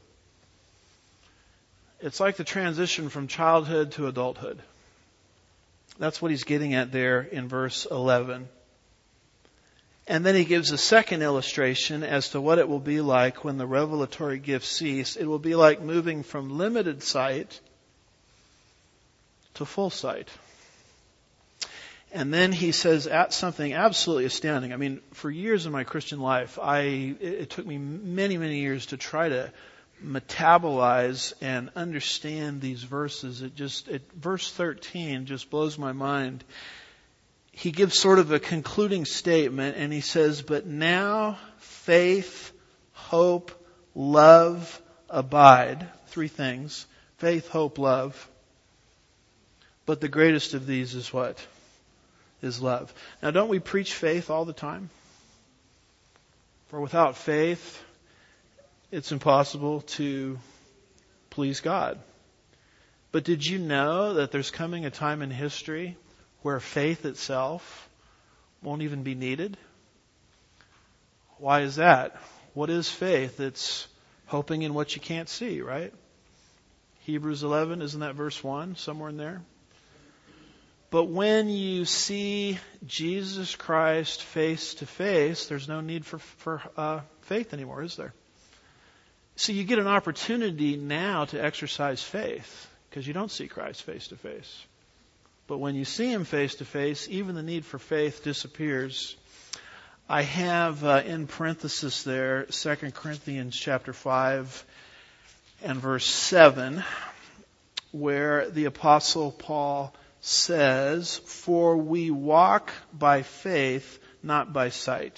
It's like the transition from childhood to adulthood. That's what he's getting at there in verse 11. And then he gives a second illustration as to what it will be like when the revelatory gifts cease. It will be like moving from limited sight to full sight. And then he says something absolutely astounding. I mean, for years in my Christian life, it took me many, many years to try to metabolize and understand these verses. Verse 13 just blows my mind. He gives sort of a concluding statement, and he says, "But now faith, hope, love abide." Three things. Faith, hope, love. But the greatest of these is what? Is love. Now, don't we preach faith all the time? For without faith, it's impossible to please God. But did you know that there's coming a time in history where faith itself won't even be needed? Why is that? What is faith? It's hoping in what you can't see, right? Hebrews 11, isn't that verse 1? Somewhere in there. But when you see Jesus Christ face to face, there's no need for faith anymore, is there? So you get an opportunity now to exercise faith, because you don't see Christ face to face. But when you see Him face to face, even the need for faith disappears. I have in parenthesis there 2 Corinthians chapter 5 and verse 7, where the Apostle Paul says, "For we walk by faith, not by sight."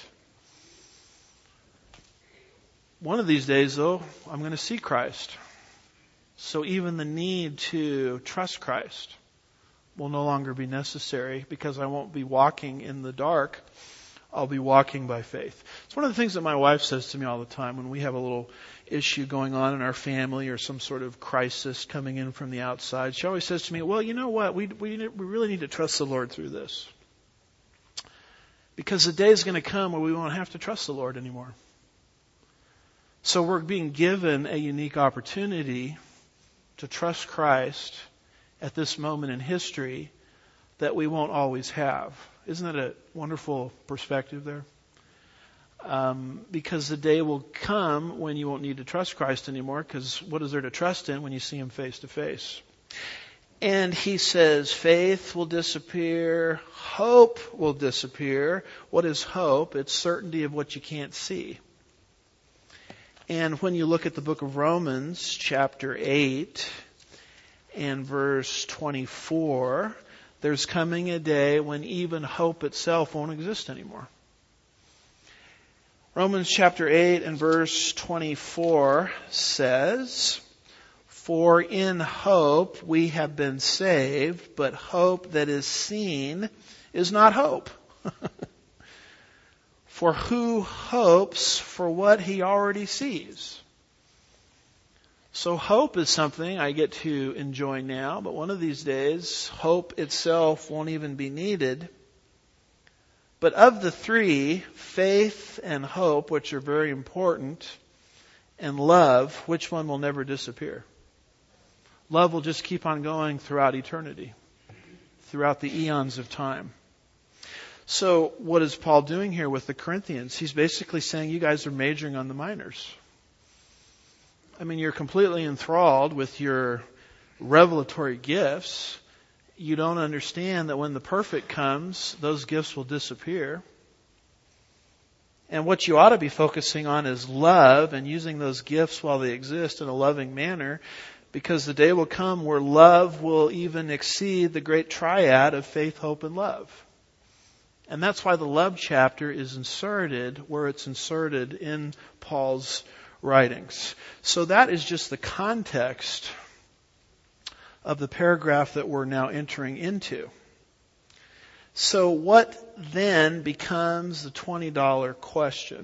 One of these days, though, I'm going to see Christ. So even the need to trust Christ will no longer be necessary, because I won't be walking in the dark. I'll be walking by faith. It's one of the things that my wife says to me all the time when we have a little issue going on in our family or some sort of crisis coming in from the outside. She always says to me, "Well, you know what? We really need to trust the Lord through this. Because the day is going to come where we won't have to trust the Lord anymore." So we're being given a unique opportunity to trust Christ at this moment in history that we won't always have. Isn't that a wonderful perspective there? Because the day will come when you won't need to trust Christ anymore, because what is there to trust in when you see Him face to face? And he says faith will disappear, hope will disappear. What is hope? It's certainty of what you can't see. And when you look at the book of Romans, chapter 8 and verse 24, there's coming a day when even hope itself won't exist anymore. Romans chapter 8 and verse 24 says, "For in hope we have been saved, but hope that is seen is not hope." For who hopes for what he already sees? So hope is something I get to enjoy now, but one of these days, hope itself won't even be needed. But of the three, faith and hope, which are very important, and love, which one will never disappear? Love will just keep on going throughout eternity, throughout the eons of time. So what is Paul doing here with the Corinthians? He's basically saying you guys are majoring on the minors. I mean, you're completely enthralled with your revelatory gifts. You don't understand that when the perfect comes, those gifts will disappear. And what you ought to be focusing on is love and using those gifts while they exist in a loving manner, because the day will come where love will even exceed the great triad of faith, hope, and love. And that's why the love chapter is inserted where it's inserted in Paul's writings. So that is just the context of the paragraph that we're now entering into. So what then becomes the $20 question?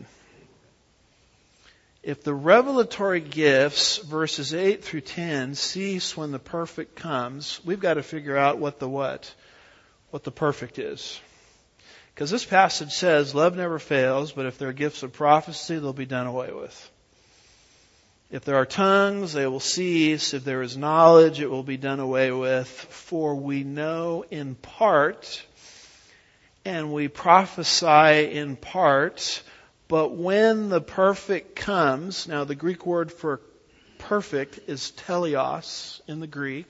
If the revelatory gifts, verses 8 through 10, cease when the perfect comes, we've got to figure out what the perfect is. Because this passage says, love never fails, but if there are gifts of prophecy, they'll be done away with. If there are tongues, they will cease. If there is knowledge, it will be done away with. For we know in part, and we prophesy in part, but when the perfect comes, now the Greek word for perfect is teleos in the Greek.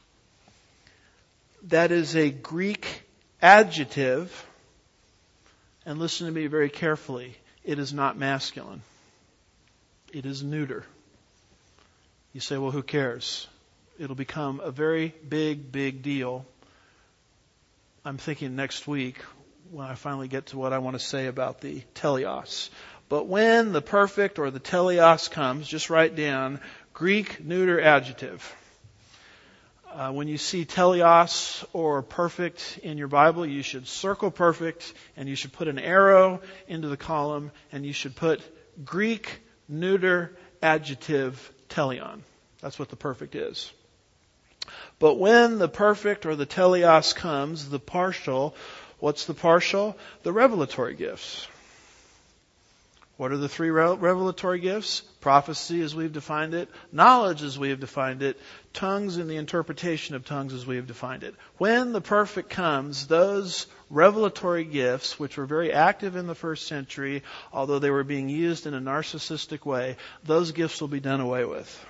That is a Greek adjective. And listen to me very carefully. It is not masculine. It is neuter. You say, well, who cares? It'll become a very big deal. I'm thinking next week when I finally get to what I want to say about the teleos. But when the perfect or the teleos comes, just write down Greek neuter adjective. When you see teleos or perfect in your Bible, you should circle perfect and you should put an arrow into the column and you should put Greek neuter adjective teleon. That's what the perfect is. But when the perfect or the teleos comes, the partial, what's the partial? The revelatory gifts. What are the three revelatory gifts? Prophecy as we've defined it, knowledge as we have defined it, tongues and the interpretation of tongues as we have defined it. When the perfect comes, those revelatory gifts, which were very active in the first century, although they were being used in a narcissistic way, those gifts will be done away with.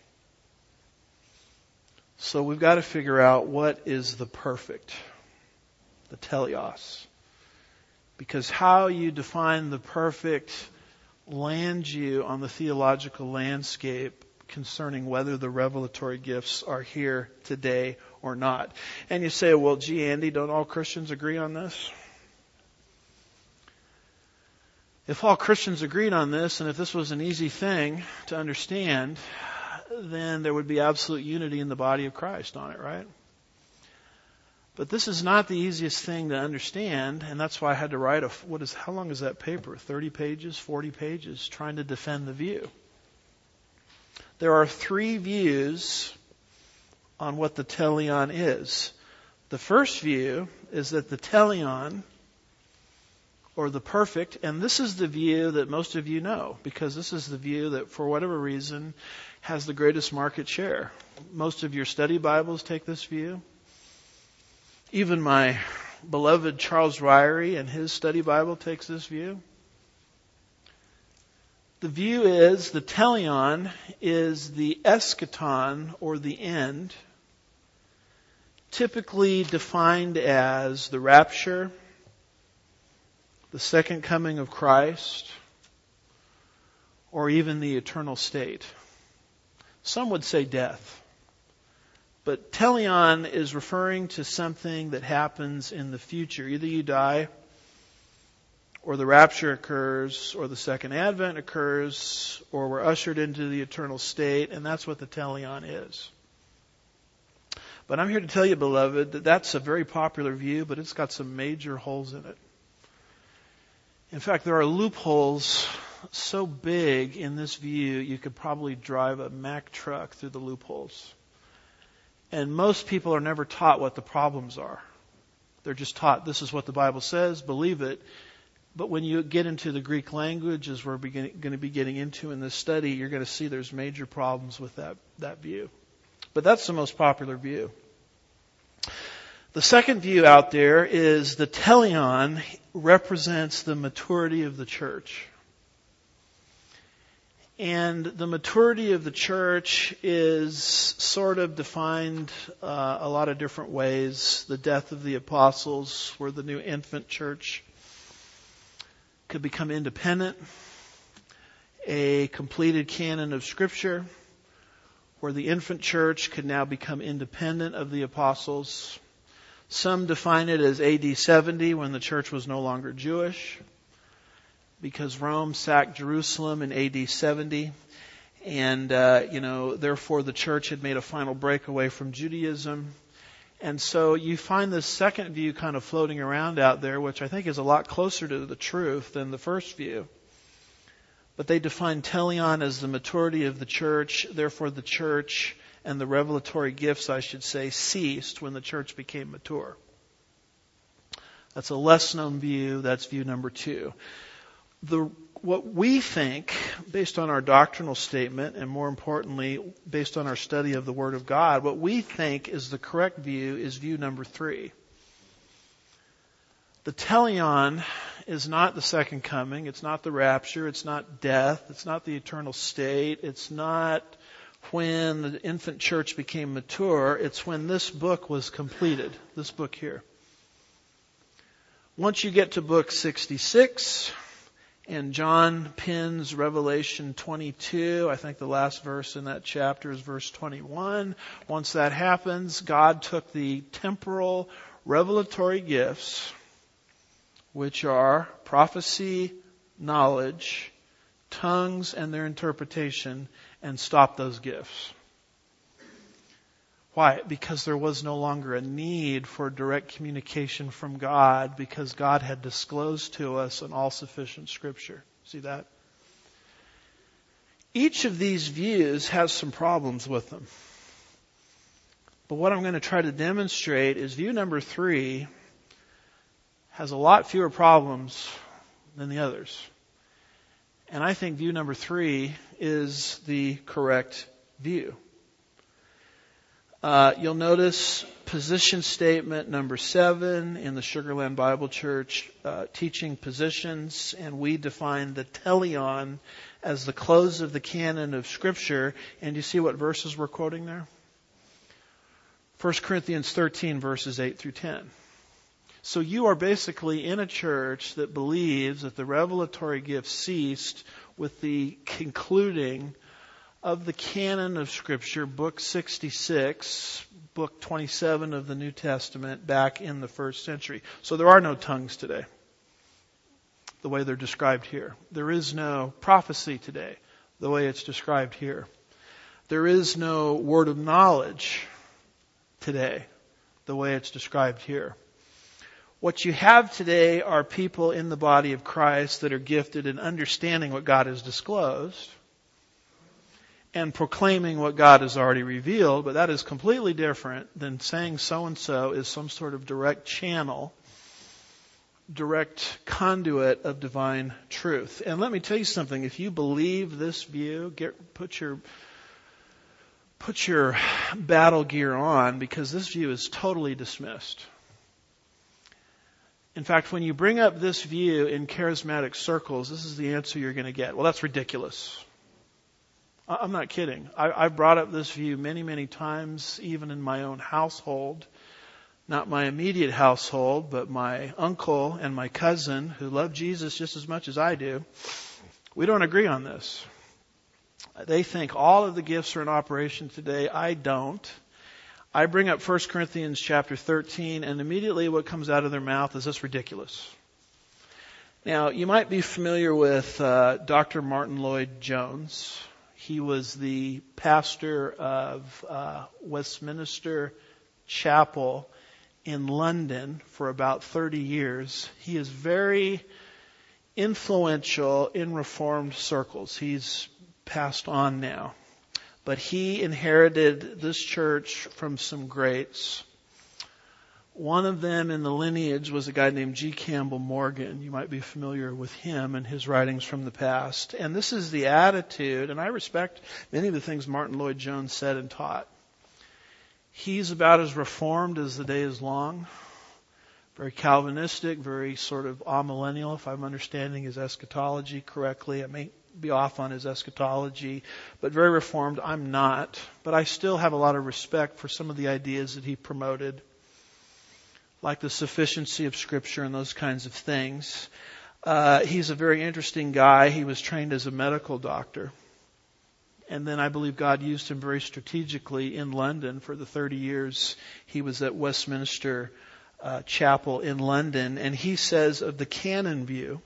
So we've got to figure out what is the perfect, the teleos. Because how you define the perfect lands you on the theological landscape concerning whether the revelatory gifts are here today or not. And you say, well, gee, Andy, don't all Christians agree on this? If all Christians agreed on this, and if this was an easy thing to understand, then there would be absolute unity in the body of Christ on it, right? But this is not the easiest thing to understand, and that's why I had to write how long is that paper? 30 pages, 40 pages, trying to defend the view. There are three views on what the teleon is. The first view is that the teleon, or the perfect, and this is the view that most of you know, because this is the view that, for whatever reason, has the greatest market share. Most of your study Bibles take this view. Even my beloved Charles Ryrie and his study Bible takes this view. The view is the teleon is the eschaton, or the end, typically defined as the rapture, the second coming of Christ, or even the eternal state. Some would say death. But teleon is referring to something that happens in the future. Either you die, or the rapture occurs, or the second advent occurs, or we're ushered into the eternal state, and that's what the teleon is. But I'm here to tell you, beloved, that that's a very popular view, but it's got some major holes in it. In fact, there are loopholes so big in this view, you could probably drive a Mack truck through the loopholes. And most people are never taught what the problems are. They're just taught this is what the Bible says, believe it. But when you get into the Greek language, as we're going to be getting into in this study, you're going to see there's major problems with that view. But that's the most popular view. The second view out there is the teleon represents the maturity of the church. And the maturity of the church is sort of defined a lot of different ways. The death of the apostles, where the new infant church could become independent. A completed canon of Scripture, where the infant church could now become independent of the apostles. Some define it as AD 70, when the church was no longer Jewish, because Rome sacked Jerusalem in AD 70, and therefore the church had made a final breakaway from Judaism. And so you find this second view kind of floating around out there, which I think is a lot closer to the truth than the first view. But they define teleon as the maturity of the church, therefore the church and the revelatory gifts, I should say, ceased when the church became mature. That's a less known view. That's view number 2. What we think, based on our doctrinal statement, and more importantly, based on our study of the Word of God, what we think is the correct view is view number 3. The teleon is not the second coming. It's not the rapture. It's not death. It's not the eternal state. It's not when the infant church became mature. It's when this book was completed, this book here. Once you get to book 66, and John pins Revelation 22, I think the last verse in that chapter is verse 21. Once that happens, God took the temporal revelatory gifts, which are prophecy, knowledge, tongues, and their interpretation, and stopped those gifts. Why? Because there was no longer a need for direct communication from God, because God had disclosed to us an all-sufficient Scripture. See that? Each of these views has some problems with them. But what I'm going to try to demonstrate is view number 3 has a lot fewer problems than the others. And I think view number 3 is the correct view. You'll notice position statement number 7 in the Sugar Land Bible Church, teaching positions, and we define the teleon as the close of the canon of Scripture. And you see what verses we're quoting there? 1 Corinthians 13, verses 8 through 10. So you are basically in a church that believes that the revelatory gift ceased with the concluding of the canon of Scripture, book 66, book 27 of the New Testament, back in the first century. So there are no tongues today, the way they're described here. There is no prophecy today, the way it's described here. There is no word of knowledge today, the way it's described here. What you have today are people in the body of Christ that are gifted in understanding what God has disclosed and proclaiming what God has already revealed, but that is completely different than saying so-and-so is some sort of direct channel, direct conduit of divine truth. And let me tell you something, if you believe this view, put your battle gear on, because this view is totally dismissed. In fact, when you bring up this view in charismatic circles, this is the answer you're going to get. Well, that's ridiculous. I'm not kidding. I've brought up this view many, many times, even in my own household. Not my immediate household, but my uncle and my cousin, who love Jesus just as much as I do. We don't agree on this. They think all of the gifts are in operation today. I don't. I bring up 1 Corinthians chapter 13, and immediately what comes out of their mouth is, "That's ridiculous." Now, you might be familiar with Dr. Martin Lloyd-Jones. He was the pastor of Westminster Chapel in London for about 30 years. He is very influential in Reformed circles. He's passed on now. But he inherited this church from some greats. One of them in the lineage was a guy named G. Campbell Morgan. You might be familiar with him and his writings from the past. And this is the attitude, and I respect many of the things Martin Lloyd-Jones said and taught. He's about as reformed as the day is long. Very Calvinistic, very sort of amillennial, if I'm understanding his eschatology correctly. I may be off on his eschatology, but very reformed. I'm not. But I still have a lot of respect for some of the ideas that he promoted, like the sufficiency of Scripture and those kinds of things. He's a very interesting guy. He was trained as a medical doctor. And then I believe God used him very strategically in London for the 30 years he was at Westminster Chapel in London. And he says of the canon view,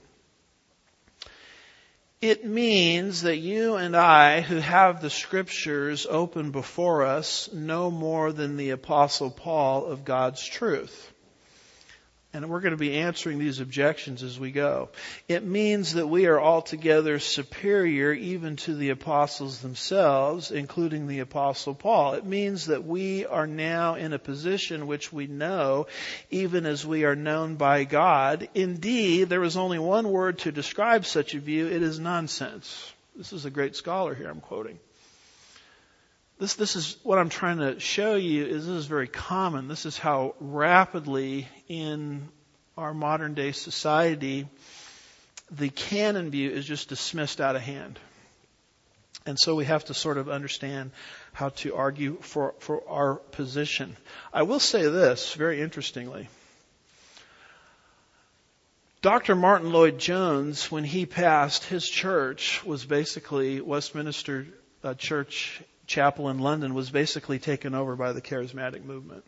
it means that you and I, who have the Scriptures open before us, know more than the Apostle Paul of God's truth. And we're going to be answering these objections as we go. It means that we are altogether superior even to the apostles themselves, including the Apostle Paul. It means that we are now in a position which we know even as we are known by God. Indeed, there is only one word to describe such a view. It is nonsense. This is a great scholar here I'm quoting. This is what I'm trying to show you is this is very common. This is how rapidly in our modern day society the canon view is just dismissed out of hand. And so we have to sort of understand how to argue for our position. I will say this, very interestingly. Dr. Martin Lloyd-Jones, when he passed, his church was basically Westminster Church Chapel in London was basically taken over by the charismatic movement.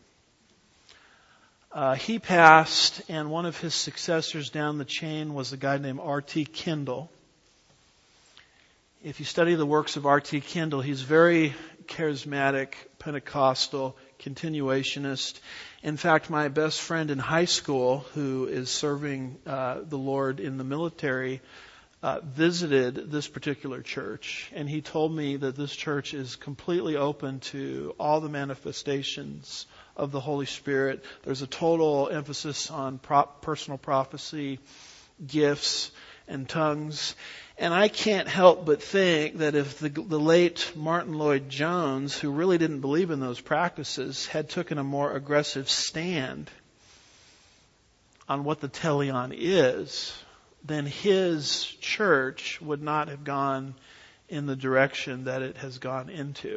He passed, and one of his successors down the chain was a guy named R.T. Kendall. If you study the works of R.T. Kendall, he's very charismatic, Pentecostal, continuationist. In fact, my best friend in high school, who is serving the Lord in the military, visited this particular church, and he told me that this church is completely open to all the manifestations of the Holy Spirit. There's a total emphasis on personal prophecy, gifts, and tongues. And I can't help but think that if the late Martin Lloyd-Jones, who really didn't believe in those practices, had taken a more aggressive stand on what the teleon is, then his church would not have gone in the direction that it has gone into.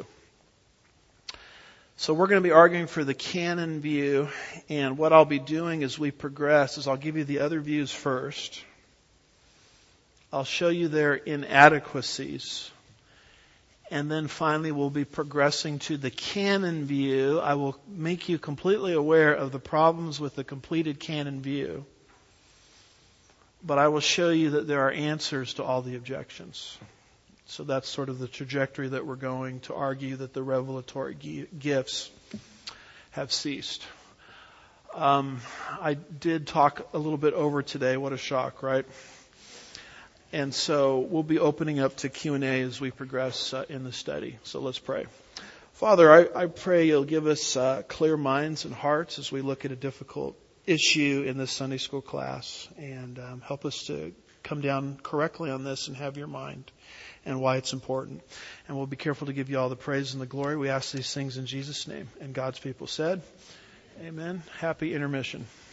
So we're going to be arguing for the canon view, and what I'll be doing as we progress is I'll give you the other views first. I'll show you their inadequacies, and then finally we'll be progressing to the canon view. I will make you completely aware of the problems with the completed canon view. But I will show you that there are answers to all the objections. So that's sort of the trajectory that we're going to argue that the revelatory gifts have ceased. I did talk a little bit over today. What a shock, right? And so we'll be opening up to Q&A as we progress in the study. So let's pray. Father, I pray you'll give us clear minds and hearts as we look at a difficult issue in this Sunday school class, and help us to come down correctly on this and have your mind and why it's important. And we'll be careful to give you all the praise and the glory. We ask these things in Jesus' name. And God's people said, amen. Happy intermission.